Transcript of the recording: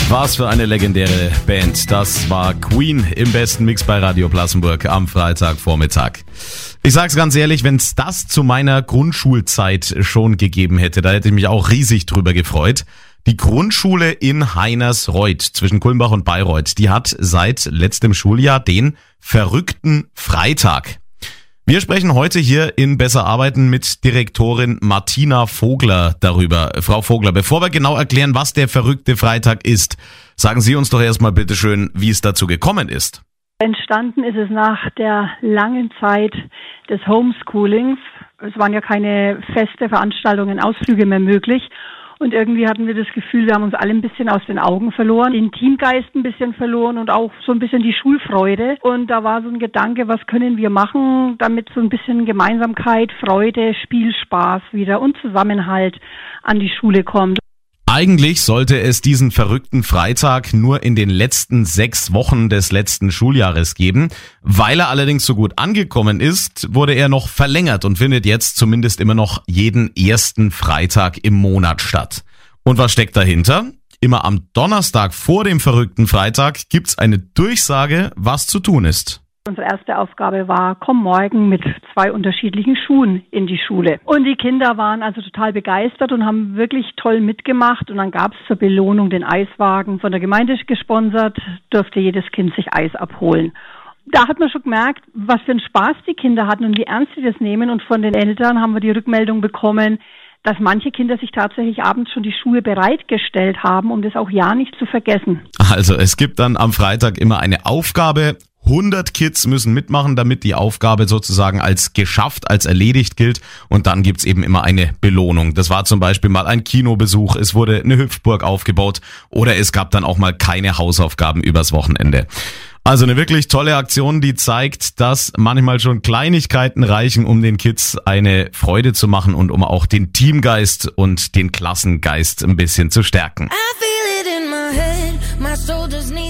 Was für eine legendäre Band. Das war Queen im besten Mix bei Radio Plassenburg am Freitagvormittag. Ich sag's ganz ehrlich, wenn's das zu meiner Grundschulzeit schon gegeben hätte, da hätte ich mich auch riesig drüber gefreut. Die Grundschule in Heinersreuth zwischen Kulmbach und Bayreuth, die hat seit letztem Schuljahr den verrückten Freitag. Wir sprechen heute hier in Besser Arbeiten mit Direktorin Martina Vogler darüber. Frau Vogler, bevor wir genau erklären, was der verrückte Freitag ist, sagen Sie uns doch erstmal bitte schön, wie es dazu gekommen ist. Entstanden ist es nach der langen Zeit des Homeschoolings. Es waren ja keine feste Veranstaltungen, Ausflüge mehr möglich. Und irgendwie hatten wir das Gefühl, wir haben uns alle ein bisschen aus den Augen verloren, den Teamgeist ein bisschen verloren und auch so ein bisschen die Schulfreude. Und da war so ein Gedanke, was können wir machen, damit so ein bisschen Gemeinsamkeit, Freude, Spielspaß wieder und Zusammenhalt an die Schule kommt. Eigentlich sollte es diesen verrückten Freitag nur in den letzten 6 Wochen des letzten Schuljahres geben. Weil er allerdings so gut angekommen ist, wurde er noch verlängert und findet jetzt zumindest immer noch jeden ersten Freitag im Monat statt. Und was steckt dahinter? Immer am Donnerstag vor dem verrückten Freitag gibt's eine Durchsage, was zu tun ist. Unsere erste Aufgabe war, komm morgen mit 2 unterschiedlichen Schuhen in die Schule. Und die Kinder waren also total begeistert und haben wirklich toll mitgemacht. Und dann gab es zur Belohnung den Eiswagen, von der Gemeinde gesponsert, durfte jedes Kind sich Eis abholen. Da hat man schon gemerkt, was für einen Spaß die Kinder hatten und wie ernst sie das nehmen. Und von den Eltern haben wir die Rückmeldung bekommen, dass manche Kinder sich tatsächlich abends schon die Schuhe bereitgestellt haben, um das auch ja nicht zu vergessen. Also es gibt dann am Freitag immer eine Aufgabe. 100 Kids müssen mitmachen, damit die Aufgabe sozusagen als geschafft, als erledigt gilt. Und dann gibt's eben immer eine Belohnung. Das war zum Beispiel mal ein Kinobesuch, es wurde eine Hüpfburg aufgebaut oder es gab dann auch mal keine Hausaufgaben übers Wochenende. Also eine wirklich tolle Aktion, die zeigt, dass manchmal schon Kleinigkeiten reichen, um den Kids eine Freude zu machen und um auch den Teamgeist und den Klassengeist ein bisschen zu stärken.